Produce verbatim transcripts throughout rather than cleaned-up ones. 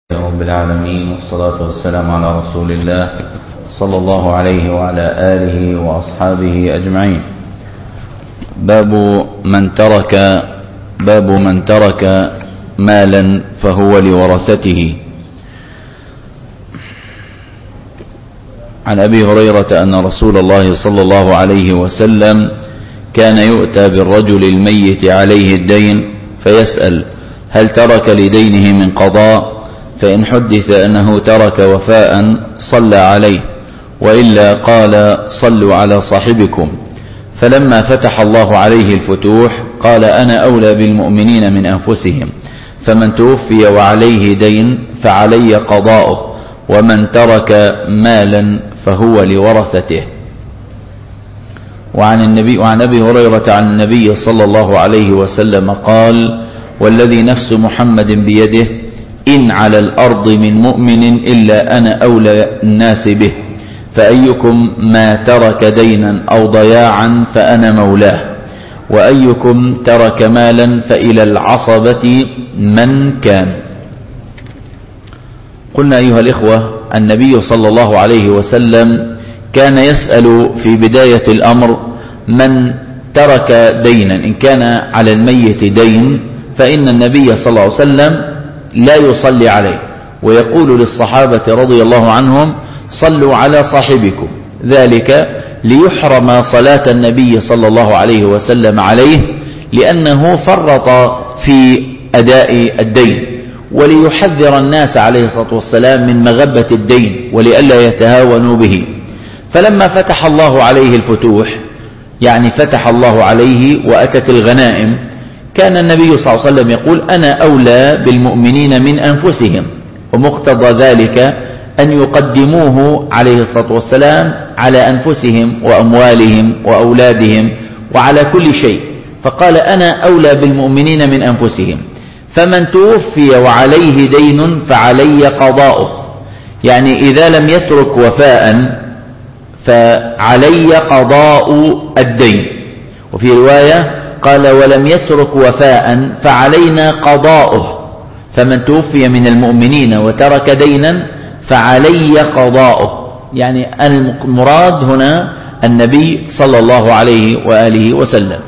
رب العالمين، والصلاة والسلام على رسول الله صلى الله عليه وعلى آله وأصحابه أجمعين. باب من ترك باب من ترك مالا فهو لورثته. عن أبي هريرة أن رسول الله صلى الله عليه وسلم كان يؤتى بالرجل الميت عليه الدين فيسأل: هل ترك لدينه من قضاء؟ فإن حدث أنه ترك وفاء صلى عليه، وإلا قال: صلوا على صاحبكم. فلما فتح الله عليه الفتوح قال: أنا أولى بالمؤمنين من أنفسهم، فمن توفي وعليه دين فعلي قضاؤه، ومن ترك مالا فهو لورثته. وعن النبي وعن أبي هريرة عن النبي صلى الله عليه وسلم قال: والذي نفس محمد بيده إن على الأرض من مؤمن إلا أنا أولى الناس به، فأيكم ما ترك دينا أو ضياعا فأنا مولاه، وأيكم ترك مالا فإلى العصبة من كان. قلنا أيها الإخوة، النبي صلى الله عليه وسلم كان يسأل في بداية الأمر من ترك دينا. إن كان على الميت دين فإن النبي صلى الله عليه وسلم لا يصلي عليه، ويقول للصحابة رضي الله عنهم: صلوا على صاحبكم، ذلك ليحرم صلاة النبي صلى الله عليه وسلم عليه، لأنه فرط في أداء الدين، وليحذر الناس عليه الصلاة والسلام من مغبة الدين ولئلا يتهاونوا به. فلما فتح الله عليه الفتوح، يعني فتح الله عليه وأتت الغنائم، كان النبي صلى الله عليه وسلم يقول: أنا أولى بالمؤمنين من أنفسهم، ومقتضى ذلك أن يقدموه عليه الصلاة والسلام على أنفسهم وأموالهم وأولادهم وعلى كل شيء. فقال: أنا أولى بالمؤمنين من أنفسهم، فمن توفي وعليه دين فعلي قضاؤه، يعني إذا لم يترك وفاء فعلي قضاء الدين. وفي رواية قال: ولم يترك وفاء فعلينا قضاؤه، فمن توفي من المؤمنين وترك دينا فعلي قضاؤه، يعني المراد هنا النبي صلى الله عليه وآله وسلم.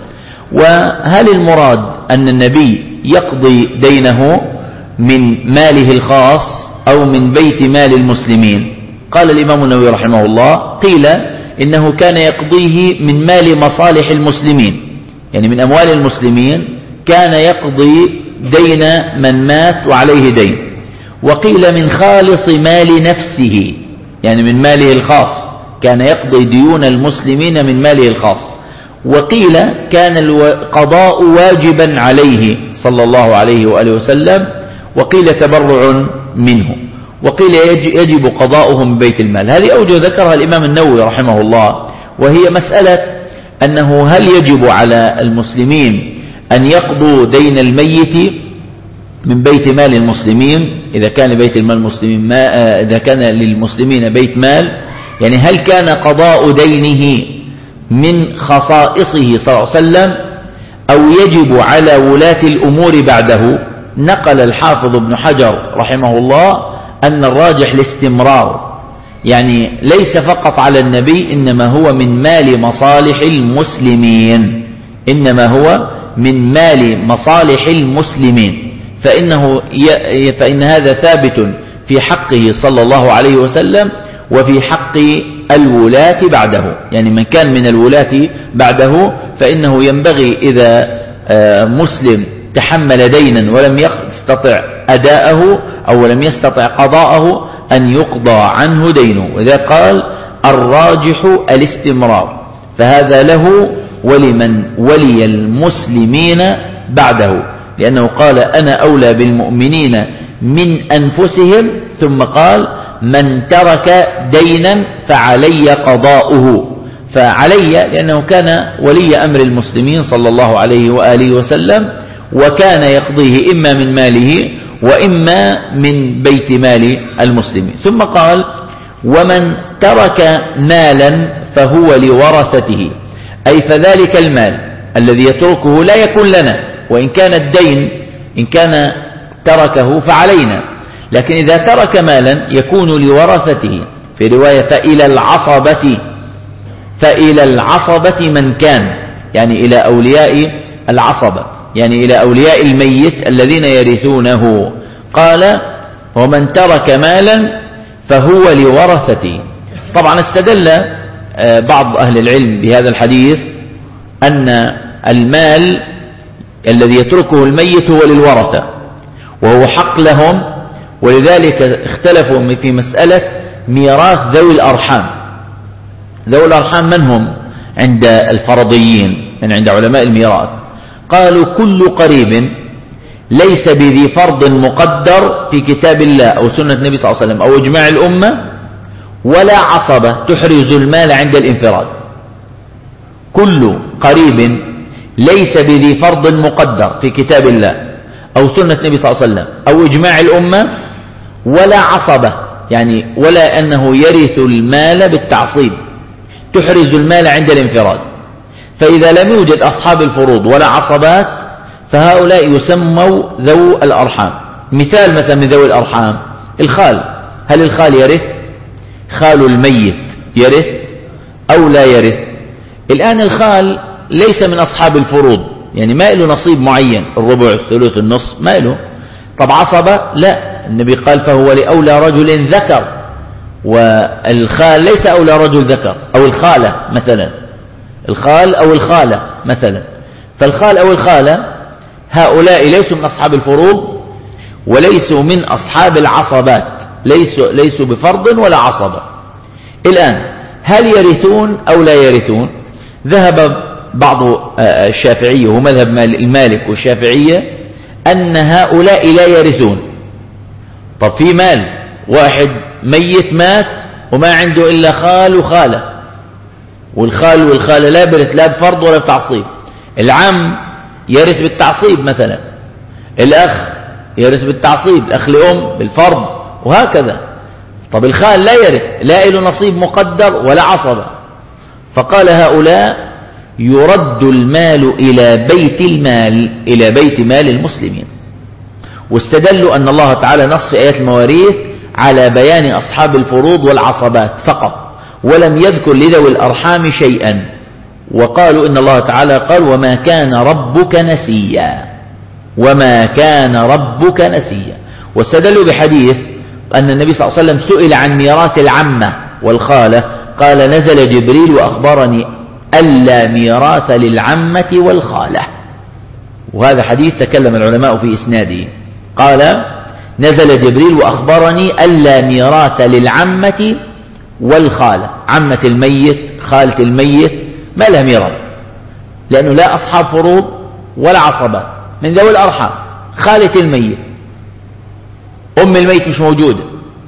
وهل المراد أن النبي يقضي دينه من ماله الخاص أو من بيت مال المسلمين؟ قال الإمام النووي رحمه الله: قيل إنه كان يقضيه من مال مصالح المسلمين، يعني من أموال المسلمين كان يقضي دين من مات وعليه دين. وقيل من خالص مال نفسه، يعني من ماله الخاص، كان يقضي ديون المسلمين من ماله الخاص. وقيل كان القضاء واجبا عليه صلى الله عليه وآله وسلم، وقيل تبرع منه، وقيل يجب قضاؤه من بيت المال. هذه أوجه ذكرها الإمام النووي رحمه الله، وهي مسألة أنه هل يجب على المسلمين أن يقضوا دين الميت من بيت مال المسلمين إذا كان بيت المال المسلمين ما إذا كان للمسلمين بيت مال، يعني هل كان قضاء دينه من خصائصه صلى الله عليه وسلم أو يجب على ولاة الأمور بعده؟ نقل الحافظ ابن حجر رحمه الله أن الراجح الاستمرار، يعني ليس فقط على النبي، إنما هو من مال مصالح المسلمين، إنما هو من مال مصالح المسلمين، فإنه ي... فإن هذا ثابت في حقه صلى الله عليه وسلم وفي حق الولاة بعده، يعني من كان من الولاة بعده فإنه ينبغي إذا مسلم تحمل دينا ولم يستطع أداءه أو لم يستطع قضاءه أن يقضى عنه دينه. وإذا قال الراجح الاستمرار، فهذا له ولمن ولي المسلمين بعده، لأنه قال: أنا أولى بالمؤمنين من أنفسهم، ثم قال: من ترك دينا فعلي قضاؤه، فعلي لأنه كان ولي أمر المسلمين صلى الله عليه وآله وسلم، وكان يقضيه إما من ماله وإما من بيت مال المسلمين. ثم قال: ومن ترك مالا فهو لورثته، أي فذلك المال الذي يتركه لا يكون لنا، وإن كان الدين إن كان تركه فعلينا، لكن إذا ترك مالا يكون لورثته، في رواية فإلى العصبة، فإلى العصبة من كان، يعني إلى أولياء العصبة، يعني إلى أولياء الميت الذين يرثونه. قال ومن ترك مالا فهو لورثته. طبعا استدل بعض أهل العلم بهذا الحديث أن المال الذي يتركه الميت هو للورثة وهو حق لهم، ولذلك اختلفوا في مسألة ميراث ذوي الأرحام. ذوي الأرحام من هم عند الفرضيين، من عند علماء الميراث؟ قالوا كل قريب ليس بذي فرض مقدر في كتاب الله أو سنة النبي صلى الله عليه وسلم أو إجماع الأمة، ولا عصبة تحرز المال عند الانفراد. كل قريب ليس بذي فرض مقدر في كتاب الله أو سنة النبي صلى الله عليه وسلم أو إجماع الأمة، ولا عصبة، يعني ولا أنه يرث المال بالتعصيب، تحرز المال عند الانفراد. فإذا لم يوجد أصحاب الفروض ولا عصبات فهؤلاء يسموا ذو الأرحام. مثال مثلا من ذوي الأرحام الخال. هل الخال يرث؟ خال الميت يرث أو لا يرث؟ الآن الخال ليس من أصحاب الفروض، يعني ما له نصيب معين، الربع الثلث النصف ما له. طب عصبة؟ لا، النبي قال فهو لأولى رجل ذكر، والخال ليس أولى رجل ذكر، أو الخالة مثلا، الخال أو الخالة مثلا. فالخال أو الخالة هؤلاء ليسوا من أصحاب الفروض وليسوا من أصحاب العصبات، ليسوا, ليسوا بفرض ولا عصبة. الآن هل يرثون أو لا يرثون؟ ذهب بعض الشافعية ومذهب المالك والشافعية أن هؤلاء لا يرثون. طب في مال واحد ميت مات وما عنده إلا خال وخالة، والخال والخالة لا برث لا بفرض ولا بتعصيب. العم يرث بالتعصيب مثلا، الأخ يرث بالتعصيب، الأخ لأم بالفرض، وهكذا. طب الخال لا يرث، لا له نصيب مقدر ولا عصبة. فقال هؤلاء يرد المال إلى بيت المال، إلى بيت مال المسلمين. واستدلوا أن الله تعالى نص في آيات المواريث على بيان أصحاب الفروض والعصبات فقط، ولم يذكر لذوي الأرحام شيئا. وقالوا إن الله تعالى قال وما كان ربك نسيا، وما كان ربك نسيا. واستدلوا بحديث أن النبي صلى الله عليه وسلم سئل عن ميراث العمة والخالة، قال نزل جبريل وأخبرني ألا ميراث للعمة والخالة. وهذا حديث تكلم العلماء في إسناده. قال نزل جبريل وأخبرني ألا ميراث للعمة والخالة. عمة الميت، خالة الميت ما لها ميراث، لأنه لا أصحاب فروض ولا عصبات، من ذوي الأرحام. خالة الميت، أم الميت مش موجودة،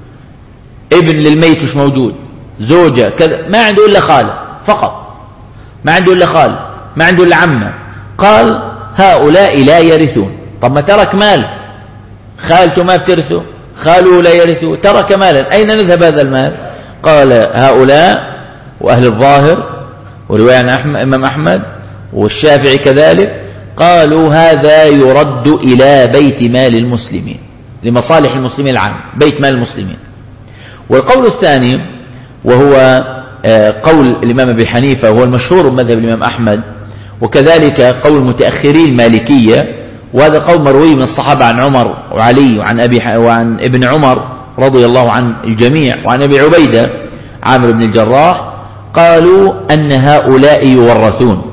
ابن للميت مش موجود، زوجة كذا، ما عنده إلا خالة فقط، ما عنده إلا خالة، ما عنده إلا عمة. قال هؤلاء لا يرثون. طب ما ترك مال، خالته ما بترثه، خاله لا يرثه، ترك مالا، أين نذهب هذا المال؟ قال هؤلاء وأهل الظاهر ورواية عن الإمام أحمد والشافعي كذلك قالوا هذا يرد إلى بيت مال المسلمين، لمصالح المسلمين العام، بيت مال المسلمين. والقول الثاني وهو قول الإمام أبي حنيفة وهو المشهور بمذهب الإمام أحمد، وكذلك قول متأخري المالكية، وهذا قول مروي من الصحابة عن عمر وعلي وعن, أبي وعن ابن عمر رضي الله عن الجميع وعن أبي عبيدة عامر بن الجراح، قالوا أن هؤلاء يورثون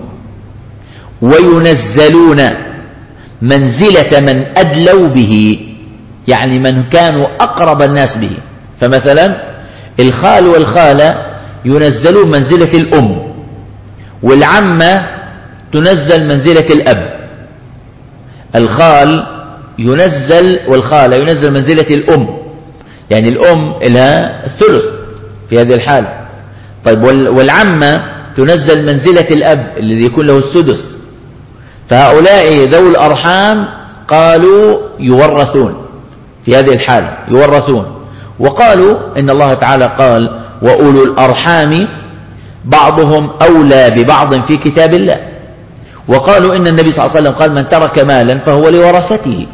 وينزلون منزلة من أدلوا به، يعني من كانوا أقرب الناس به. فمثلا الخال والخالة ينزلون منزلة الأم، والعمة تنزل منزلة الأب. الخال ينزل والخالة ينزل منزلة الأم، يعني الأم لها الثلث في هذه الحالة. طيب والعمة تنزل منزلة الأب الذي يكون له السدس. فهؤلاء ذوي الأرحام قالوا يورثون في هذه الحالة، يورثون. وقالوا إن الله تعالى قال وأولو الأرحام بعضهم أولى ببعض في كتاب الله. وقالوا إن النبي صلى الله عليه وسلم قال من ترك مالا فهو لورثته،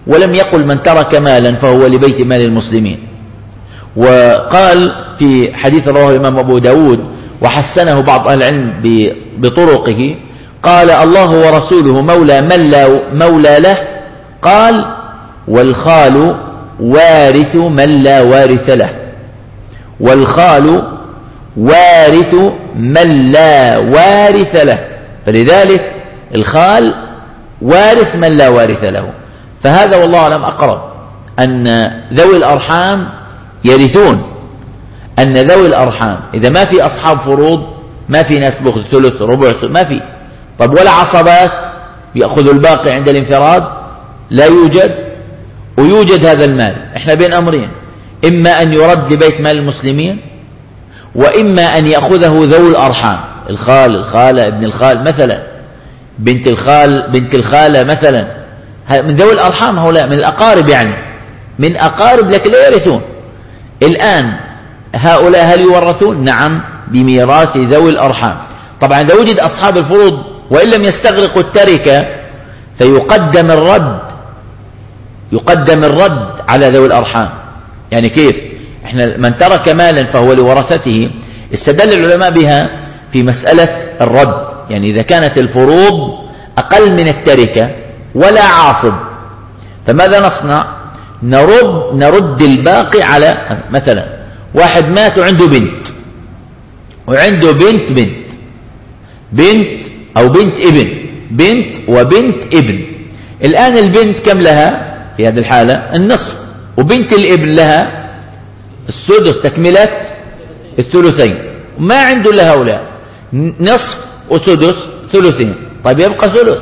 ولم يقل من ترك مالا فهو لبيت مال المسلمين. وقال في حديث رواه الإمام أبو داود وحسنه بعض أهل العلم بطرقه، قال الله ورسوله مولى من لا مولى له، قال والخال وارث من لا وارث له، والخال وارث من لا وارث له، فلذلك الخال وارث من لا وارث له. فهذا والله أعلم أقرب، أن ذوي الأرحام يرثون، أن ذوي الأرحام إذا ما في أصحاب فروض، ما في ناس بأخذ ثلث ربع ما في، طب ولا عصبات يأخذ الباقي عند الانفراد، لا يوجد، ويوجد هذا المال. احنا بين أمرين، إما أن يرد لبيت مال المسلمين، وإما أن يأخذه ذوي الأرحام، الخال الخالة ابن الخال مثلا، بنت الخال بنت الخالة مثلا، من ذوي الأرحام، هؤلاء من الأقارب، يعني من أقارب لكن لا يرثون. الآن هؤلاء هل يورثون؟ نعم، بميراث ذوي الأرحام. طبعا إذا وجد أصحاب الفروض وإن لم يستغرقوا التركة فيقدم الرد، يقدم الرد على ذوي الأرحام. يعني كيف؟ احنا من ترك مالا فهو لورثته، استدل العلماء بها في مسألة الرد. يعني إذا كانت الفروض أقل من التركة ولا عاصب، فماذا نصنع؟ نرد نرد الباقي على، مثلا واحد مات وعنده بنت، وعنده بنت بنت بنت أو بنت ابن، بنت وبنت ابن. الآن البنت كم لها في هذه الحالة؟ النصف، وبنت الابن لها السدس تكملة الثلثين، ما عنده إلا هؤلاء نصف وسدس ثلثين. طيب يبقى ثلث،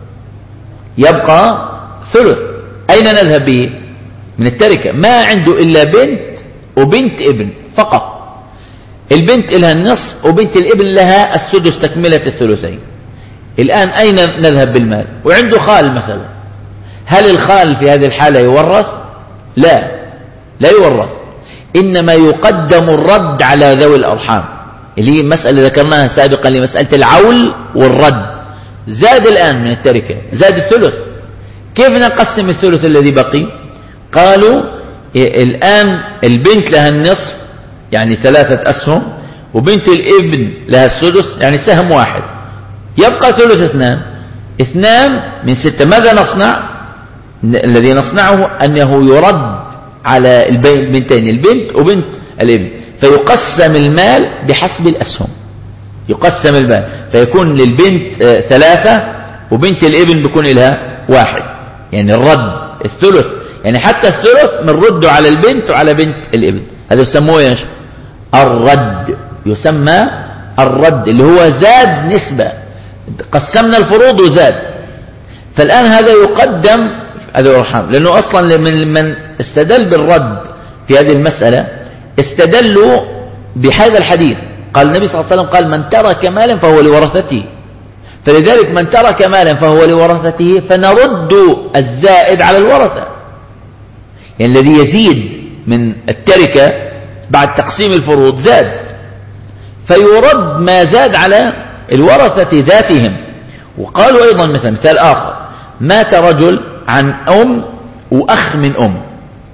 يبقى ثلث، أين نذهب به من التركة؟ ما عنده إلا بنت وبنت ابن فقط، البنت لها النصف وبنت الابن لها السدس تكملة الثلثين. الآن أين نذهب بالمال؟ وعنده خال مثلا، هل الخال في هذه الحالة يورث؟ لا، لا يورث، إنما يقدم الرد على ذوي الأرحام، اللي هي مسألة ذكرناها سابقا لمسألة العول والرد. زاد الآن من التركة، زاد الثلث، كيف نقسم الثلث الذي بقي؟ قالوا الآن البنت لها النصف يعني ثلاثة أسهم، وبنت الابن لها السدس يعني سهم واحد، يبقى ثلث اثنان، اثنان من ستة. ماذا نصنع؟ الذي نصنعه أنه يرد على البنتين، البنت وبنت الابن، فيقسم المال بحسب الأسهم، يقسم المال فيكون للبنت ثلاثة وبنت الابن بيكون لها واحد، يعني الرد الثلث، يعني حتى الثلث بنرده على البنت وعلى بنت الابن. هذا يسموه ايش؟ الرد، يسمى الرد، اللي هو زاد نسبة، قسمنا الفروض وزاد. فالآن هذا يقدم هذا الأرحام، لأنه أصلا من من استدل بالرد في هذه المسألة استدلوا بهذا الحديث، قال النبي صلى الله عليه وسلم قال من ترك مالا فهو لورثته، فلذلك من ترك مالا فهو لورثته، فنرد الزائد على الورثة، يعني الذي يزيد من التركة بعد تقسيم الفروض زاد، فيرد ما زاد على الورثة ذاتهم. وقالوا أيضا مثلا مثال آخر، مات رجل عن أم وأخ من أم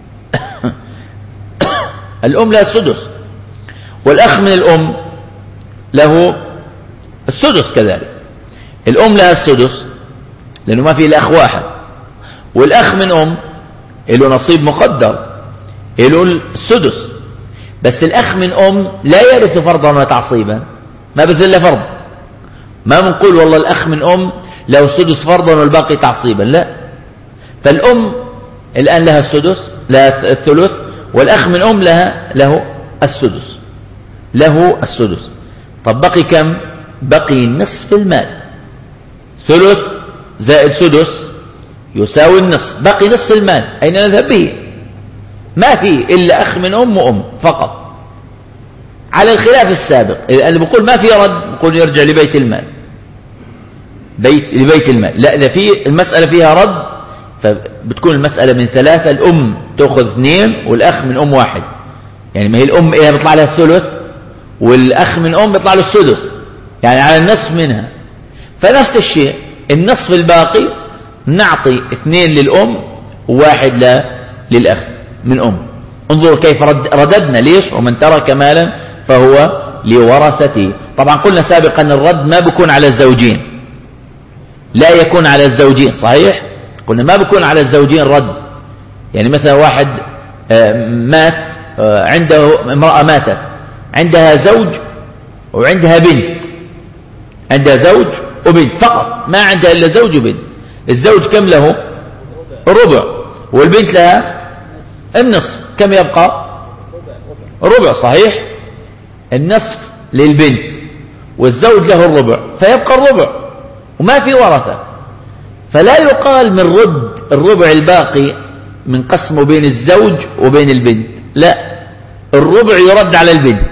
الأم لها السدس، والأخ من الأم له السدس كذلك. الأم لها السدس لأنه ما فيه إلا أخ واحد، والأخ من أم له نصيب مقدر له السدس، بس الأخ من أم لا يرث فرضا وتعصيبا، ما بذل إلا فرض، ما بنقول والله الأخ من أم له سدس فرضا والباقي تعصيبا، لا. فالأم الآن لها السدس، لها الثلث، والأخ من أم لها له السدس، له السدس. طب بقي كم؟ بقي نصف المال، ثلث زائد سدس يساوي النصف، بقي نصف المال، أين نذهب به؟ ما فيه إلا أخ من أم وأم فقط، على الخلاف السابق. اللي بيقول ما في رد بيقول يرجع لبيت المال، بيت لبيت المال. لا، إذا في المسألة فيها رد فبتكون المسألة من ثلاثة، الأم تأخذ اثنين والأخ من أم واحد، يعني ما هي الأم إيه بيطلع لها الثلث والأخ من أم بيطلع له السدس، يعني على النصف منها. فنفس الشيء النصف الباقي نعطي اثنين للأم وواحد لا للأخ من أم. انظروا كيف رد رددنا. ليش؟ ومن ترك مالا فهو لورثته. طبعا قلنا سابقا الرد ما بيكون على الزوجين، لا يكون على الزوجين، صحيح؟ قلنا ما بيكون على الزوجين رد. يعني مثلا واحد مات، عنده امرأة ماتت عندها زوج وعندها بنت، عندها زوج وبنت فقط، ما عندها إلا زوج وبنت. الزوج كم له؟ الربع، والبنت لها النصف. كم يبقى؟ ربع، صحيح؟ النصف للبنت والزوج له الربع، فيبقى الربع وما في ورثة. فلا يقال من رد الربع الباقي من قسمه بين الزوج وبين البنت، لا، الربع يرد على البنت.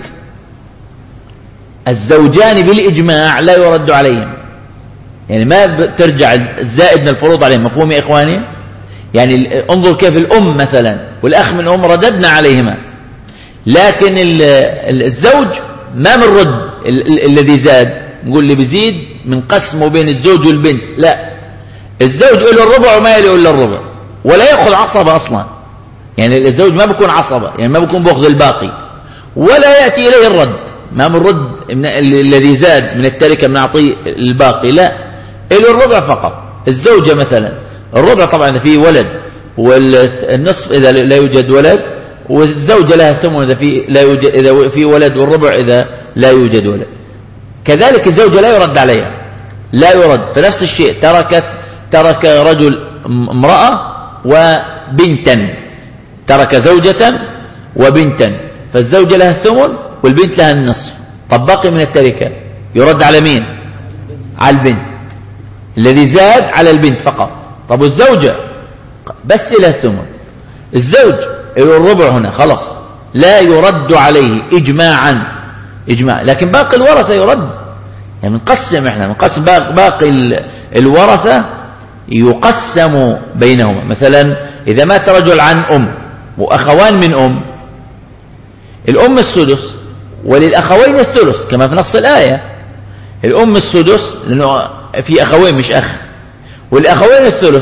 الزوجان بالإجماع لا يرد عليهم، يعني ما ترجع الزائد من الفروض عليهم. مفهوم يا إخواني؟ يعني انظر كيف الأم مثلا والأخ من أم رددنا عليهما، لكن الزوج ما من رد الذي زاد، نقول اللي بيزيد من قسمه بين الزوج والبنت، لا، الزوج له الربع وما له إلا الربع، ولا يأخذ عصبة أصلا. يعني الزوج ما بيكون عصبة، يعني ما بيكون بأخذ الباقي، ولا يأتي إليه الرد. ما من رد الذي زاد من التركة من أعطيه الباقي، لا، له الربع فقط. الزوجة مثلا الربع طبعا إذا فيه ولد، والنصف إذا لا يوجد ولد، والزوجة لها الثمن إذا في لا يوجد إذا في ولد، والربع إذا لا يوجد ولد. كذلك الزوجة لا يرد عليها، لا يرد. فنفس الشيء تركت ترك رجل امرأة وبنتا، ترك زوجة وبنتا، فالزوجة لها الثمن والبنت لها النصف. طب بقي من التركة يرد على مين؟ على البنت، الذي زاد على البنت فقط. طب والزوجة بس لها الثمن، الزوج له الربع هنا، خلاص لا يرد عليه إجماعا إجماع. لكن باقي الورثة يرد، يعني منقسم احنا منقسم باقي الورثة يقسم بينهما. مثلا إذا مات رجل عن أم وأخوان من أم، الأم السدس وللأخوين الثلث كما في نص الآية. الأم السدس لأنه في أخوين مش أخ، والأخوين الثلث.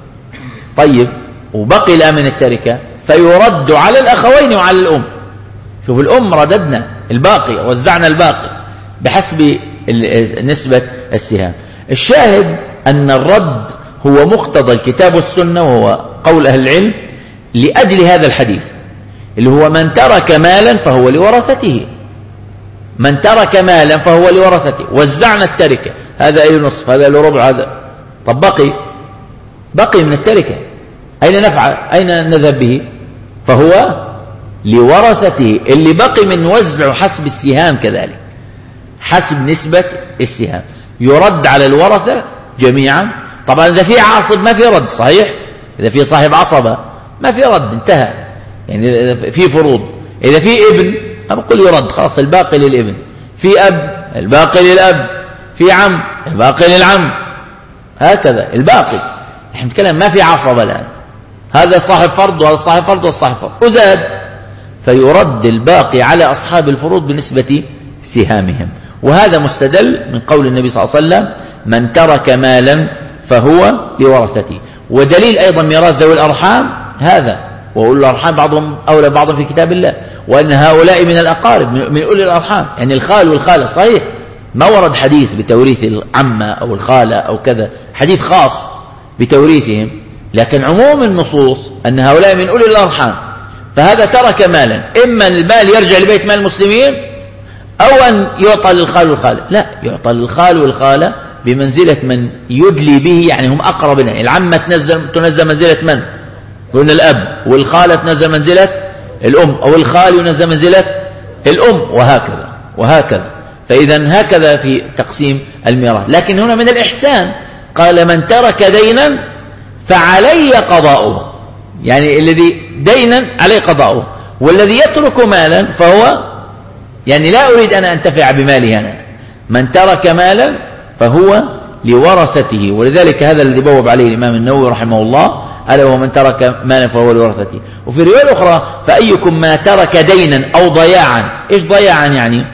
طيب وبقي الآن من التركة فيرد على الأخوين وعلى الأم. شوف الأم رددنا الباقي، وزعنا الباقي بحسب نسبة السهام. الشاهد أن الرد هو مقتضى الكتاب والسنة، وهو قول أهل العلم لأجل هذا الحديث اللي هو من ترك مالا فهو لورثته. من ترك مالا فهو لورثته. وزعنا التركة، هذا له نصف، هذا له ربع، هذا. طب بقي بقي من التركة أين نفعل؟ أين نذهب به؟ فهو لورثته. اللي بقي من وزعه حسب السهام، كذلك حسب نسبة السهام يرد على الورثة جميعا. طبعا إذا في عاصب ما في رد، صحيح؟ إذا في صاحب عصبة ما في رد، انتهى. يعني في فروض، إذا في ابن أقول يرد، خلاص الباقي للابن. في أب الباقي للأب، في عم الباقي للعم، هكذا الباقي. نحن نتكلم ما في عصبة الآن، هذا صاحب فرض وهذا صاحب فرض وصاحب فرض، وزاد فيرد الباقي على أصحاب الفروض بنسبة سهامهم. وهذا مستدل من قول النبي صلى الله عليه وسلم من ترك مالا فهو لورثته. ودليل أيضا ميراث ذوي الأرحام هذا، وأولي الأرحام بعضهم أولى بعض في كتاب الله، وأن هؤلاء من الأقارب من أولي الأرحام، يعني الخال والخالة. صحيح ما ورد حديث بتوريث العمة أو الخالة أو كذا، حديث خاص بتوريثهم، لكن عموم النصوص أن هؤلاء من أولي الأرحام. فهذا ترك مالا، إما المال يرجع لبيت مال المسلمين أو أن يعطى للخال والخالة. لا، يعطى للخال والخالة بمنزلة من يدلي به، يعني هم أقرب لنا. العمة تنزل, تنزل منزلة من؟ قلنا الأب، والخالة تنزل منزلة الأم، أو الخال ينزل منزلة الأم، وهكذا وهكذا. فإذا هكذا في تقسيم الميراث. لكن هنا من الإحسان قال من ترك دينا فعلي قضاؤه، يعني الذي دينا عليه قضاؤه، والذي يترك مالا فهو يعني لا أريد أن أنتفع بمالي أنا. من ترك مالا فهو لورثته. ولذلك هذا الذي بوب عليه الإمام النووي رحمه الله، ألا ومن ترك مالا فهو لورثته. وفي رواية أخرى فأيكم ما ترك دينا أو ضياعا. إيش ضياعا يعني؟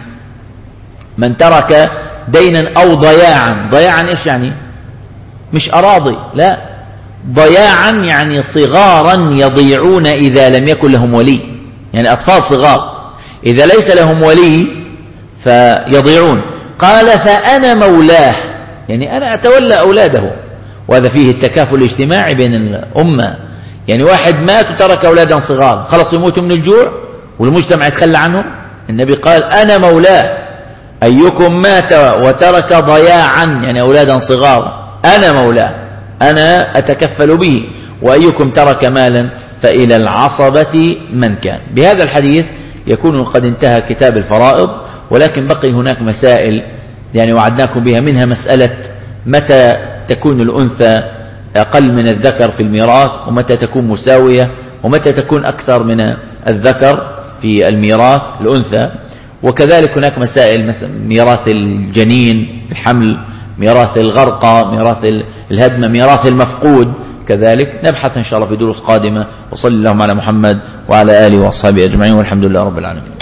من ترك دينا أو ضياعا. ضياعا إيش يعني؟ مش أراضي، لا، ضياعا يعني صغارا يضيعون إذا لم يكن لهم ولي، يعني أطفال صغار إذا ليس لهم ولي فيضيعون. قال فأنا مولاه، يعني أنا أتولى أولاده، وهذا فيه التكافل الاجتماعي بين الأمة. يعني واحد مات وترك أولادا صغار، خلص يموتوا من الجوع والمجتمع يتخلى عنه. النبي قال أنا مولاه، أيكم مات وترك ضياعا يعني أولادا صغار أنا مولاه، أنا أتكفل به، وأيكم ترك مالا فإلى العصبة من كان. بهذا الحديث يكون قد انتهى كتاب الفرائض، ولكن بقي هناك مسائل يعني وعدناكم بها، منها مسألة متى تكون الأنثى أقل من الذكر في الميراث، ومتى تكون مساوية، ومتى تكون أكثر من الذكر في الميراث الأنثى. وكذلك هناك مسائل مثل ميراث الجنين الحمل، ميراث الغرقى، ميراث الهدم، ميراث المفقود كذلك. نبحث إن شاء الله في دروس قادمة. وصلى اللهم على محمد وعلى آله وأصحابه أجمعين، والحمد لله رب العالمين.